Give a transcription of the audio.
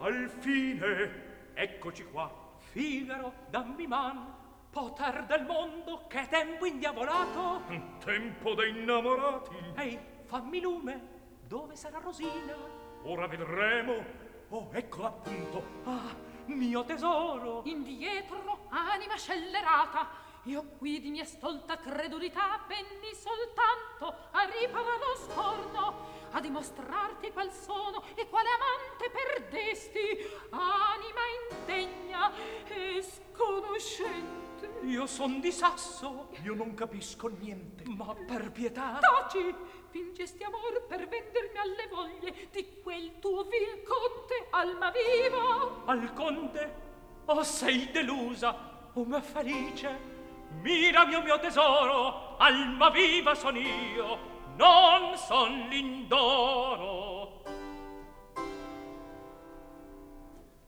Al fine, eccoci qua. Figaro, dammi man. Poter del mondo, che tempo indiavolato. Tempo dei innamorati. Ehi, fammi lume. Dove sarà Rosina? Ora vedremo. Oh, eccola appunto. Ah, mio tesoro. Indietro, anima scellerata. Io qui di mia stolta credulità venni soltanto a riparar lo scorno, a dimostrarti qual sono e quale amante perdesti, anima indegna e sconoscente. Io son di Sasso. Io non capisco niente. Ma per pietà. Taci! Fingesti amor per vendermi alle voglie di quel tuo vil conte Almaviva. Al conte? Oh, sei delusa, oh mia felice. Mira mio tesoro, Almaviva son io, non son Lindoro.